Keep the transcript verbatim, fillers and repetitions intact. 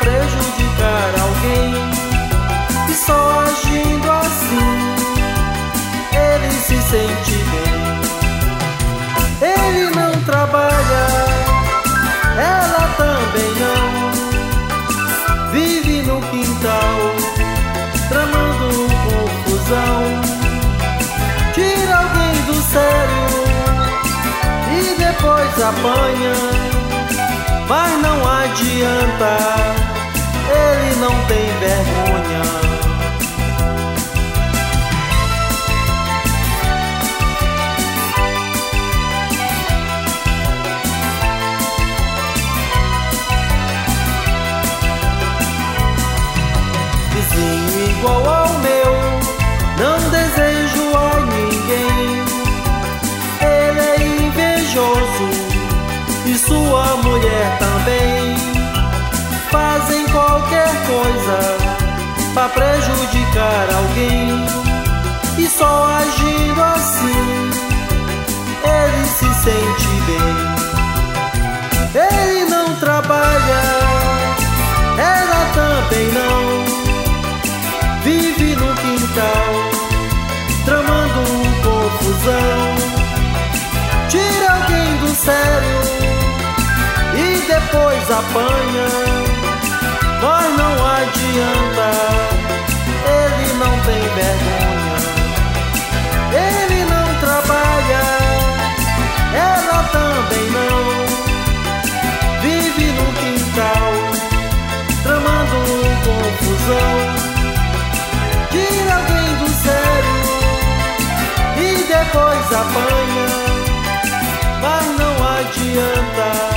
prejudicar alguém. E só agindo assim ele se sente bem. Ele não trabalha, ela também não. Vive no quintal, tramando confusão. Tira alguém do sério e depois apanha. Mas não adianta, ele não tem vergonha. Vizinho igual ao meu, não desejo a ninguém. Ele é invejoso e sua mulher também. Fazem qualquer coisa pra prejudicar alguém. E só agindo assim ele se sente bem. Ele não trabalha, ela também não. Vive no quintal, tramando confusão. Tira alguém do sério e depois apanha. Mas não adianta, ele não tem vergonha. Ele não trabalha, ela também não. Vive no quintal, tramando confusão. Tira alguém do sério e depois apanha. Mas não adianta,